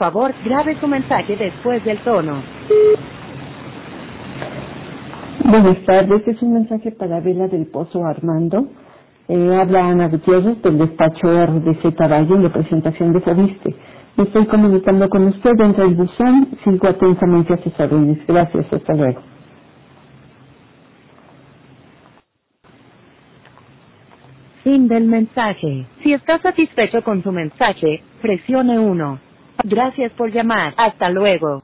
favor, grabe su mensaje después del tono. Buenas tardes, es un mensaje para Vela del Pozo Armando. Habla Ana Gutiérrez del despacho RDC Valle en representación de Fobiste. Me estoy comunicando con usted dentro del buzón, sigo atentamente a sus órdenes. Gracias, hasta luego. Fin del mensaje. Si está satisfecho con su mensaje, presione 1. Gracias por llamar. Hasta luego.